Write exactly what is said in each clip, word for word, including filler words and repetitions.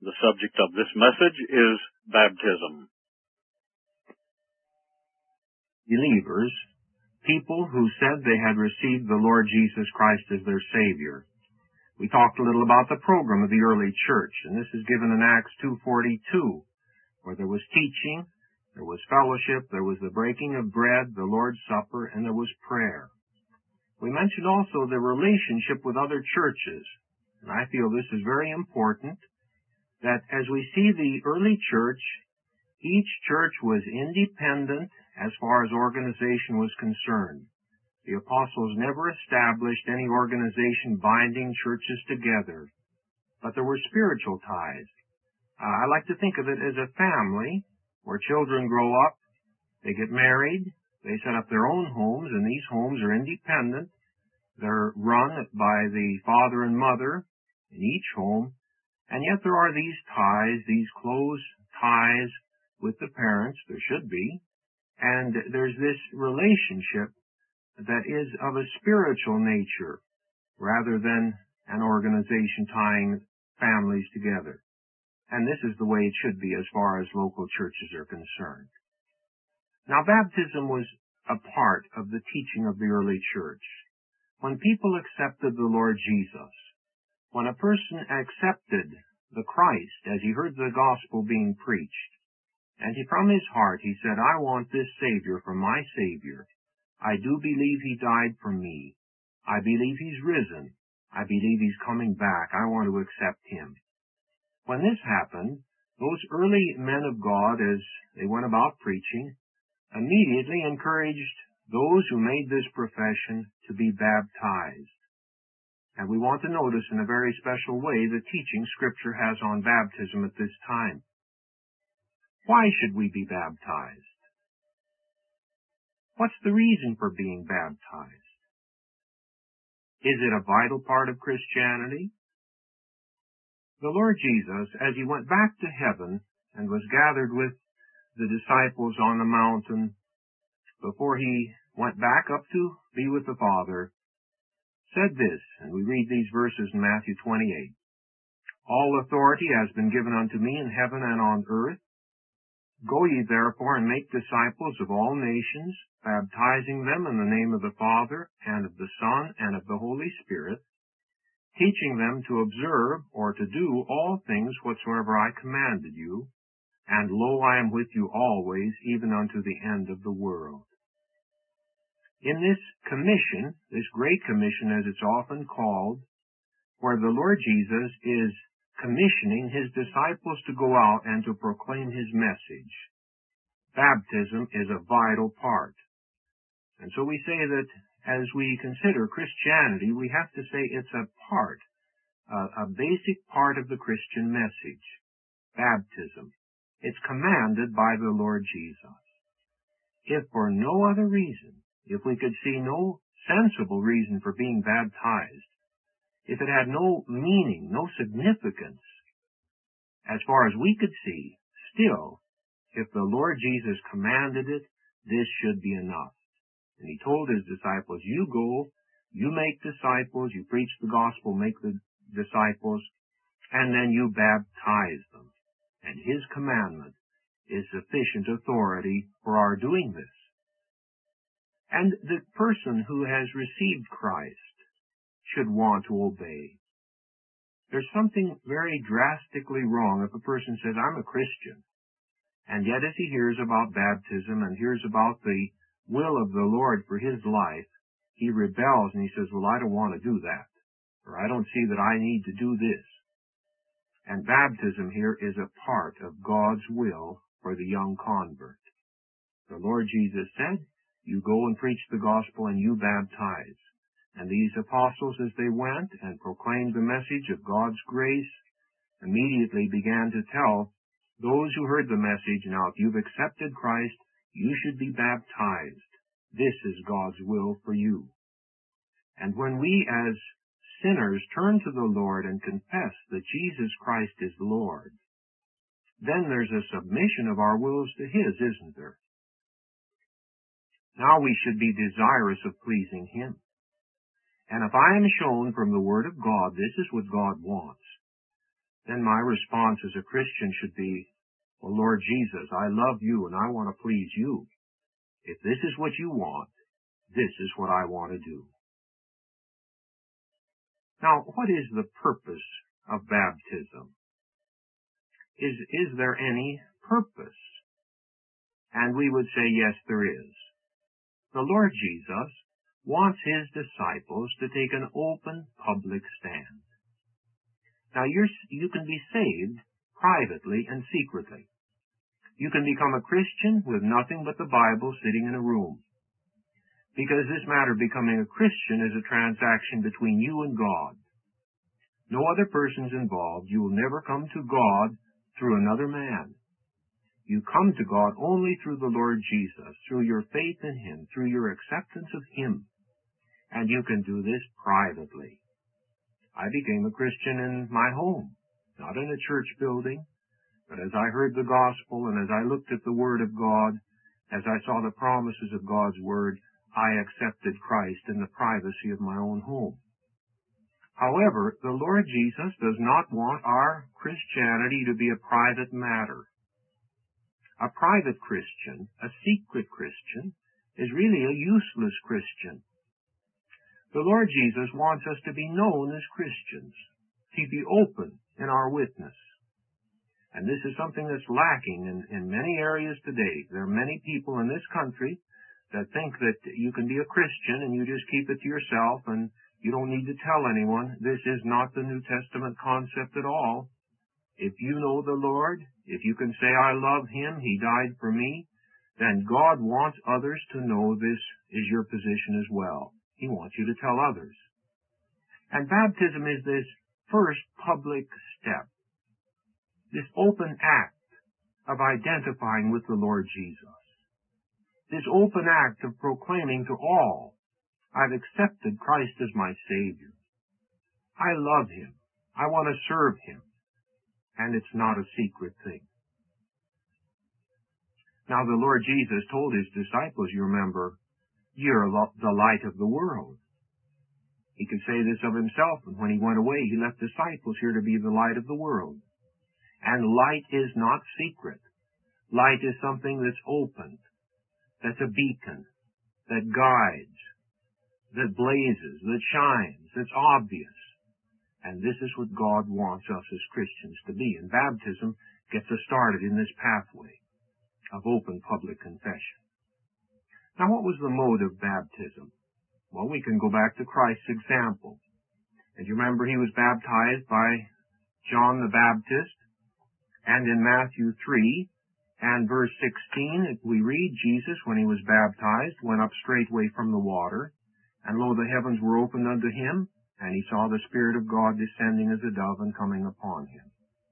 The subject of this message is baptism. Believers, people who said they had received the Lord Jesus Christ as their Savior. We talked a little about the program of the early church, and this is given in Acts two forty-two, where there was teaching, there was fellowship, there was the breaking of bread, the Lord's Supper, and there was prayer. We mentioned also the relationship with other churches, and I feel this is very important, that as we see the early church, each church was independent as far as organization was concerned. The apostles never established any organization binding churches together, but there were spiritual ties. Uh, I like to think of it as a family where children grow up, they get married, they set up their own homes, and these homes are independent. They're run by the father and mother in each home, and yet there are these ties, these close ties with the parents, there should be, and there's this relationship that is of a spiritual nature rather than an organization tying families together. And this is the way it should be as far as local churches are concerned. Now, baptism was a part of the teaching of the early church. When people accepted the Lord Jesus, when a person accepted the Christ as he heard the gospel being preached, and he from his heart he said, I want this Savior for my Savior. I do believe he died for me. I believe he's risen. I believe he's coming back. I want to accept him. When this happened, those early men of God, as they went about preaching, immediately encouraged those who made this profession to be baptized. And we want to notice in a very special way the teaching Scripture has on baptism at this time. Why should we be baptized? What's the reason for being baptized? Is it a vital part of Christianity? The Lord Jesus, as he went back to heaven and was gathered with the disciples on the mountain, before he went back up to be with the Father, said this, and we read these verses in Matthew twenty-eight. All authority has been given unto me in heaven and on earth. Go ye therefore and make disciples of all nations, baptizing them in the name of the Father, and of the Son, and of the Holy Spirit, teaching them to observe or to do all things whatsoever I commanded you, and lo, I am with you always, even unto the end of the world. In this commission, this Great Commission as it's often called, where the Lord Jesus is commissioning his disciples to go out and to proclaim his message, baptism is a vital part. And so we say that as we consider Christianity, we have to say it's a part, a, a basic part of the Christian message, baptism. It's commanded by the Lord Jesus. If for no other reason, if we could see no sensible reason for being baptized, if it had no meaning, no significance, as far as we could see, still, if the Lord Jesus commanded it, this should be enough. And he told his disciples, you go, you make disciples, you preach the gospel, make the disciples, and then you baptize them. And his commandment is sufficient authority for our doing this. And the person who has received Christ should want to obey. There's something very drastically wrong if a person says, I'm a Christian, and yet as he hears about baptism and hears about the will of the Lord for his life, he rebels and he says, well, I don't want to do that, or I don't see that I need to do this. And baptism here is a part of God's will for the young convert. The Lord Jesus said, you go and preach the gospel and you baptize. And these apostles, as they went and proclaimed the message of God's grace, immediately began to tell those who heard the message, now if you've accepted Christ, you should be baptized. This is God's will for you. And when we as sinners turn to the Lord and confess that Jesus Christ is Lord, then there's a submission of our wills to his, isn't there? Now we should be desirous of pleasing him. And if I am shown from the Word of God, this is what God wants, then my response as a Christian should be, well, Lord Jesus, I love you and I want to please you. If this is what you want, this is what I want to do. Now, what is the purpose of baptism? Is, is there any purpose? And we would say, yes, there is. The Lord Jesus wants his disciples to take an open public stand. Now, you're, you can be saved privately and secretly. You can become a Christian with nothing but the Bible sitting in a room. Because this matter of becoming a Christian is a transaction between you and God. No other person's involved. You will never come to God through another man. You come to God only through the Lord Jesus, through your faith in him, through your acceptance of him. And you can do this privately. I became a Christian in my home, not in a church building, but as I heard the gospel and as I looked at the Word of God, as I saw the promises of God's Word, I accepted Christ in the privacy of my own home. However, the Lord Jesus does not want our Christianity to be a private matter. A private Christian, a secret Christian, is really a useless Christian. The Lord Jesus wants us to be known as Christians, to be open in our witness. And this is something that's lacking in, in many areas today. There are many people in this country that think that you can be a Christian and you just keep it to yourself and you don't need to tell anyone. This is not the New Testament concept at all. If you know the Lord, if you can say, I love him, he died for me, then God wants others to know this is your position as well. He wants you to tell others. And baptism is this first public step, this open act of identifying with the Lord Jesus, this open act of proclaiming to all, I've accepted Christ as my Savior. I love him. I want to serve him. And it's not a secret thing. Now, the Lord Jesus told his disciples, you remember, you're the light of the world. He could say this of himself, and when he went away, he left disciples here to be the light of the world. And light is not secret. Light is something that's opened, that's a beacon, that guides, that blazes, that shines, that's obvious. And this is what God wants us as Christians to be. And baptism gets us started in this pathway of open public confession. Now, what was the mode of baptism? Well, we can go back to Christ's example. And you remember he was baptized by John the Baptist. And in Matthew three and verse sixteen, we read, Jesus, when he was baptized, went up straightway from the water. And lo, the heavens were opened unto him, and he saw the Spirit of God descending as a dove and coming upon him.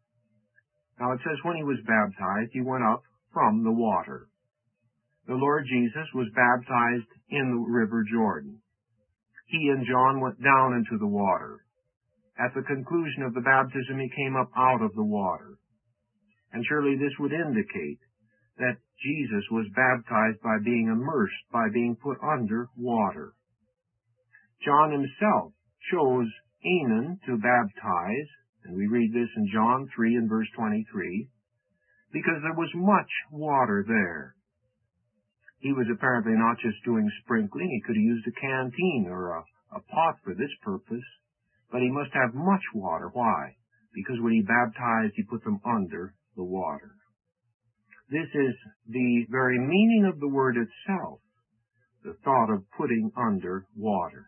Now it says when he was baptized, he went up from the water. The Lord Jesus was baptized in the river Jordan. He and John went down into the water. At the conclusion of the baptism, he came up out of the water. And surely this would indicate that Jesus was baptized by being immersed, by being put under water. John himself chose Anan to baptize, and we read this in John three and verse twenty-three, because there was much water there. He was apparently not just doing sprinkling. He could have used a canteen or a, a pot for this purpose, but he must have much water. Why? Because when he baptized, he put them under the water. This is the very meaning of the word itself, the thought of putting under water.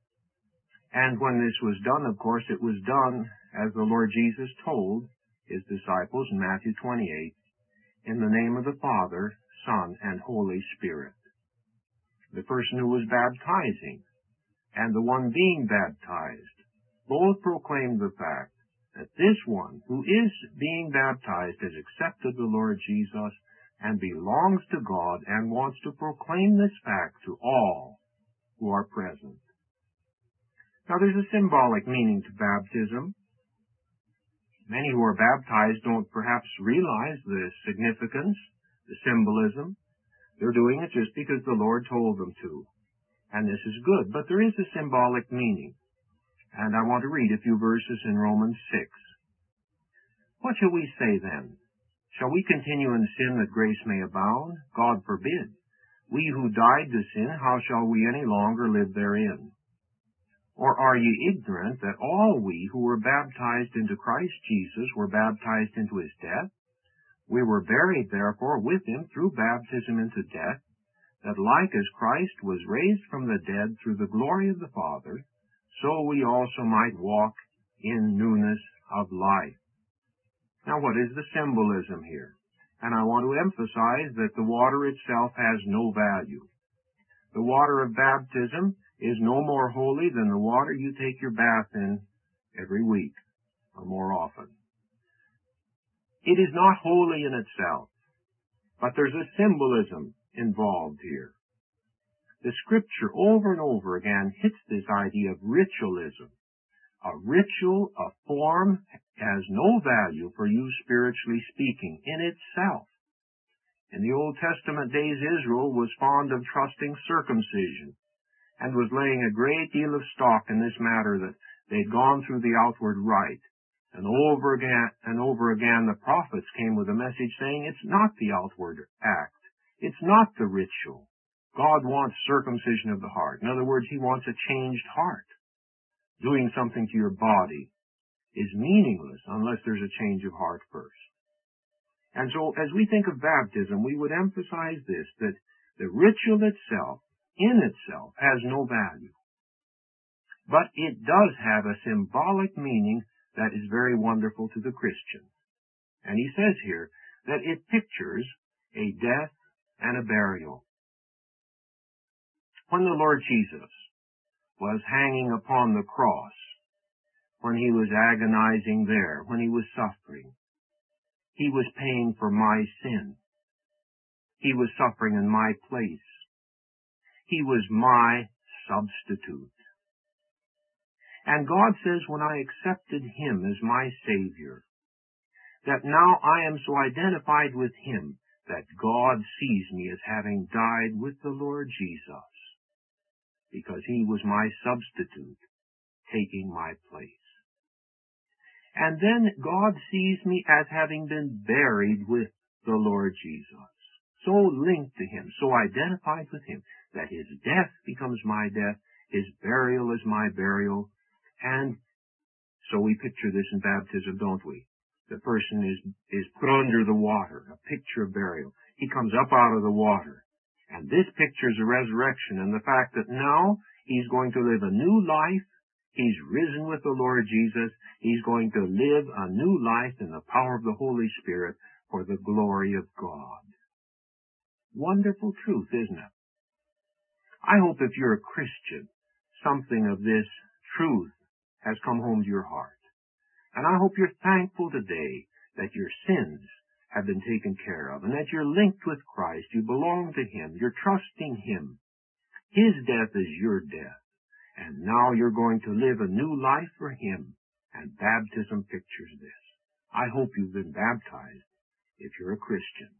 And when this was done, of course, it was done as the Lord Jesus told his disciples in Matthew twenty-eight, in the name of the Father, Son, and Holy Spirit. The person who was baptizing and the one being baptized both proclaimed the fact that this one who is being baptized has accepted the Lord Jesus and belongs to God and wants to proclaim this fact to all who are present. Now, there's a symbolic meaning to baptism. Many who are baptized don't perhaps realize the significance, the symbolism. They're doing it just because the Lord told them to. And this is good. But there is a symbolic meaning. And I want to read a few verses in Romans six. What shall we say then? Shall we continue in sin that grace may abound? God forbid. We who died to sin, how shall we any longer live therein? Or are ye ignorant that all we who were baptized into Christ Jesus were baptized into his death? We were buried therefore with him through baptism into death, that like as Christ was raised from the dead through the glory of the Father, so we also might walk in newness of life. Now what is the symbolism here? And I want to emphasize that the water itself has no value. The water of baptism is no more holy than the water you take your bath in every week or more often. It is not holy in itself, but there's a symbolism involved here. The Scripture over and over again hits this idea of ritualism. A ritual, a form, has no value for you spiritually speaking in itself. In the Old Testament days, Israel was fond of trusting circumcision and was laying a great deal of stock in this matter, that they'd gone through the outward rite. And over again and over again the prophets came with a message saying it's not the outward act. It's not the ritual. God wants circumcision of the heart. In other words, he wants a changed heart. Doing something to your body is meaningless unless there's a change of heart first. And so as we think of baptism, we would emphasize this, that the ritual itself, in itself, has no value. But it does have a symbolic meaning that is very wonderful to the Christian. And he says here that it pictures a death and a burial. When the Lord Jesus was hanging upon the cross, when he was agonizing there, when he was suffering, he was paying for my sin. He was suffering in my place. He was my substitute. And God says, when I accepted him as my Savior, that now I am so identified with him that God sees me as having died with the Lord Jesus, because he was my substitute, taking my place. And then God sees me as having been buried with the Lord Jesus, so linked to him, so identified with him, that his death becomes my death, his burial is my burial. And so we picture this in baptism, don't we? The person is, is put under the water, a picture of burial. He comes up out of the water. And this pictures the resurrection and the fact that now he's going to live a new life. He's risen with the Lord Jesus. He's going to live a new life in the power of the Holy Spirit for the glory of God. Wonderful truth, isn't it? I hope if you're a Christian, something of this truth has come home to your heart. And I hope you're thankful today that your sins have been taken care of and that you're linked with Christ. You belong to him. You're trusting him. His death is your death. And now you're going to live a new life for him. And baptism pictures this. I hope you've been baptized if you're a Christian.